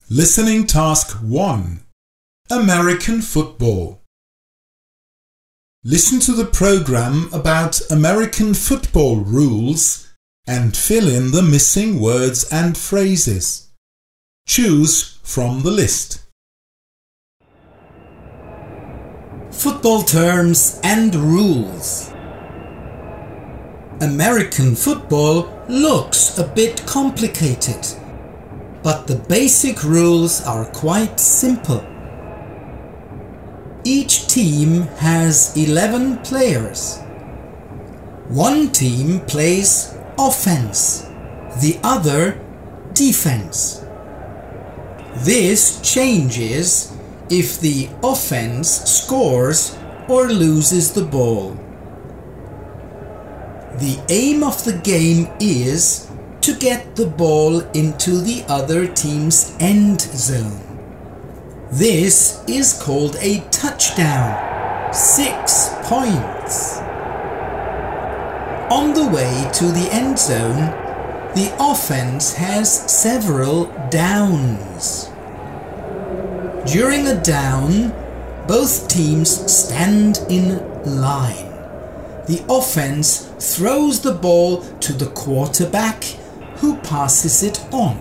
Listening Task 1. American Football. Listen to the program about American football rules and fill in the missing words and phrases. Choose from the list. Football terms and rules. American football looks a bit complicated, but the basic rules are quite simple. Each team has 11 players. One team plays offense, the other defense. This changes if the offense scores or loses the ball. The aim of the game is to get the ball into the other team's end zone. This is called a touchdown. 6 points. On the way to the end zone, the offense has several downs. During a down, both teams stand in line. The offense throws the ball to the quarterback, who passes it on.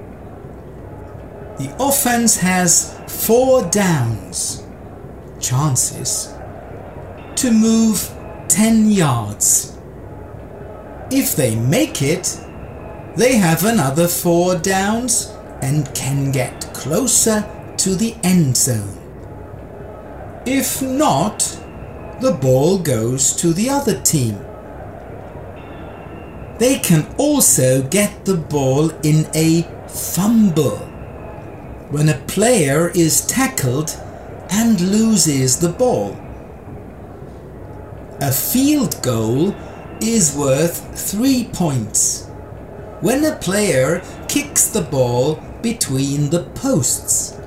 The offense has 4 downs, chances, to move 10 yards. If they make it, they have another 4 downs and can get closer to the end zone. If not, the ball goes to the other team. They can also get the ball in a fumble, when a player is tackled and loses the ball. A field goal is worth 3 points, when a player kicks the ball between the posts.